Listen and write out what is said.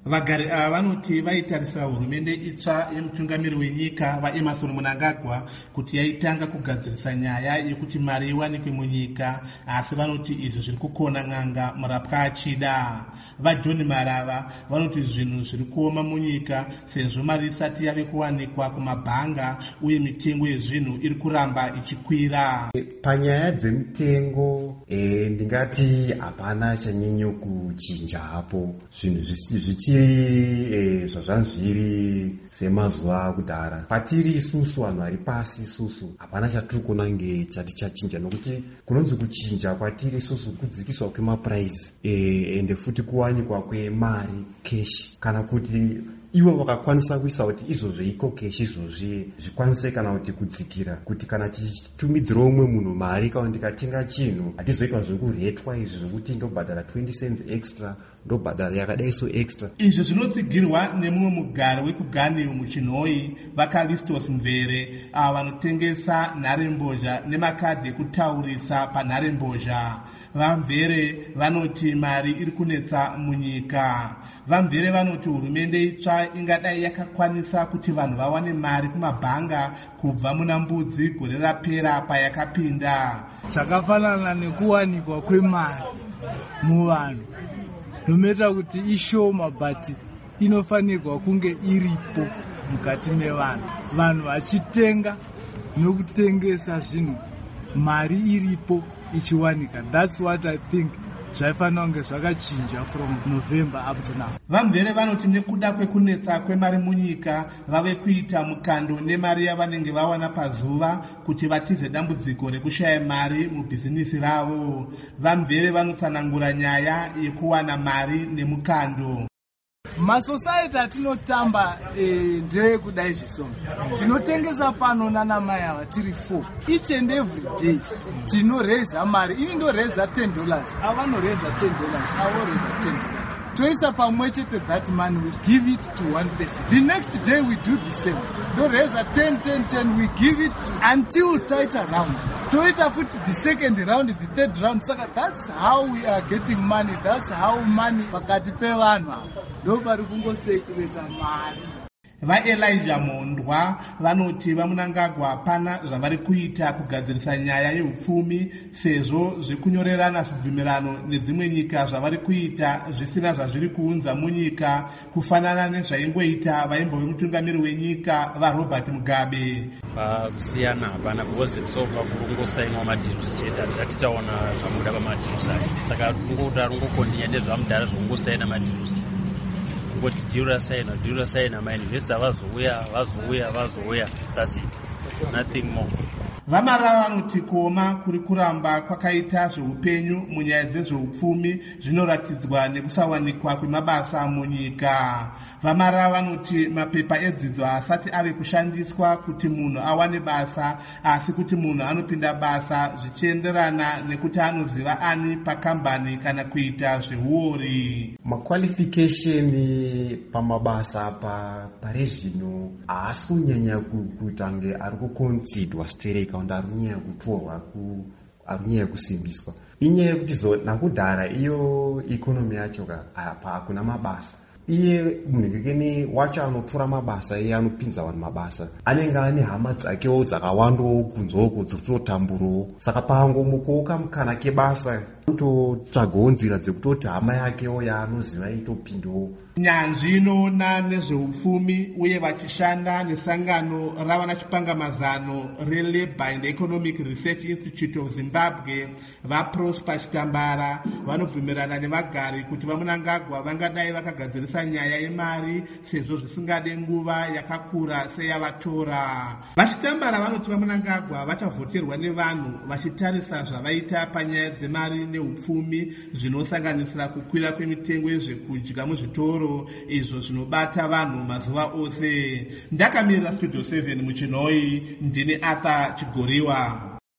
Vagari ava vanoti vaitarisa hurumende itsva yemutungamiri wenyika vaEmmerson Mnangagwa kuti yaitanga kugadzirisa nyaya yekuti mari iwanikwe munyika, asi vanoti izvi zviri kukona n'anga murapwa achida. VaJohn Marava vanoti zvinhu zviri kuoma munyika sezvo mari isati yave kuwanikwa kumabhanga uye mitengo yezvinhu iri kuramba ichikwira. Panyaya dzemitengo ndingati hapana chanyenyo kuchinja hapo, zvinhu zvichiri zvazvanzviri semazuva akudhara. Patiri isusu vanhu vari pasi isusu hapana chatiri kuona nge chati chachinja, nokuti kunonzi kuchinja kwatiri isusu kudzikiswa kwemapuraisi ende futi kuwanikwa kwemari keshi, kana kuti ivo vakakwanisa kuisa kuti izvozvo iko keshi izvozvi zvikwanise kana kuti kudzikira, kuti kana tichitumidzira umwe munhu mari kana ndikatenga chinhu hatizoitwa zvekuretwa izvi zvokuti ndobhadhara 20 cents extra, ndobhadhara yakadai so extra. Izvi zvinotsigirwa nemumwe mugari wekuGanew muChinhoyi, vaCallistus Mvere, avo vanotengesa nharembozha nemakadhi ekutaurisa panharembozha. VaMvere vanoti mari iri kunetsa munyika. VaMvere vanoti hurumende itsva ingadai yakakwanisa kuti vanhu vawane mari kumabhanga kubva muna mbudzi gore rapera payakapinda. Zvakafanana nekuwanikwa kwemari muvanhu nomeita kuti ishoma, but inofanirwa kunge iripo mukati mevanhu, vanhu vachitenga nokutengesa zvinhu, mari iripo ichiwanika. That's what I think zvaifanira kunge zvakachinja from November up to now. VaMvere vanoti nekuda kwekunetsa kwemari munyika vave kuita mukando nemari yavanenge vawana pazuva kuti vatize dambudziko rekushaya mari mubhizinisi ravo. VaMvere vanotsanangura nyaya yekuwana mari nemukando. Masociety atinotamba ndeyekudai zvisongo. Tinotengesa pano nanamai ava tiri 4. Each and every day tinoreza mari. Ini ndoreza $10, avanoreza $10, avoreza $10. Toisa pamwe chete that money, we give it to one person. The next day we do the same. Doreza 10, we give it to until tighter round. Toita futi the second round, the third round. Saka that's how we are getting money. That's how money pakati pevanhu ndopari kungosei kuvetsa mari. VaElijah Mondwa vanoti vaMnangagwa hapana zvavari kuita kugadzirisa nyaya yeupfumi, sezvo zvekunyorerana zvibvumirano nedzimwe nyika zvavari kuita zvisina zvazviri kuunza munyika, kufanana nezvaingoita vaimbove mutungamiri wenyika vaRobert Mugabe. Kusiyana hapana, because sofa kungosainwa madhirusi chete, hatisati taona zvamuda pamadhirusi aya. Saka rungokondinya ndezvamudhara zvokungosaina madhirusi. Kuti dura saina mainvesta vazouya, that's it, nothing more. VaMarava vanoti kuoma kuri kuramba kwakaita zveupenyu munyaya dzezveupfumi zvinoratidzwa nekusawanikwa kwemabasa munyika. VaMarava vanoti mapepa edzidzo haasati ave kushandiswa kuti munhu awane basa, asi kuti munhu anopinda basa zvichienderana nekuti anoziva ani pakambani kana kuita zveuori. Maqualification pamabasa apa pari zvino haasi kunyanya kuita nge ari kuconsidwa stereka, ari kunyanya kutorwa, ari kunyanya kusimbiswa. Inyaya yekuti nakudhara iyo ikonomi yacho apa hakuna mabasa. Iye munhukekeni wacho anotora mabasa, iye anopinza vanhu mabasa, anenge ane hama dzakewo dzakawandawo kunzoko dzokutotamburawo. Saka pangomukowo kamukana kebasa kutotsvagawo nzira dzekutoti hama yakewo yaanoziva itopindawo. Nyanzvi inoona nezveupfumi uye vachishanda nesangano ravana chipangamazano reLabour and Economic Research Institute of Zimbabwe, vaProsper Chitambara vanobvumirana nevagari kuti vaMnangagwa vangadai vakagadzirisa nyaya yemari sezvo zvisingade nguva yakakura seyavatora. VaChitambara vanoti vaMnangagwa vachavhoterwa nevanhu vachitarisa zvavaita panyaya dzemari neupfumi zvinosanganisira kukwira kwemitengo yezvekudya muzvitoro, izvo zvinobata vanhu mazuva ose. Ndakamirira Studio 7 muChinhoyi, ndini Arthur Chigoriwa.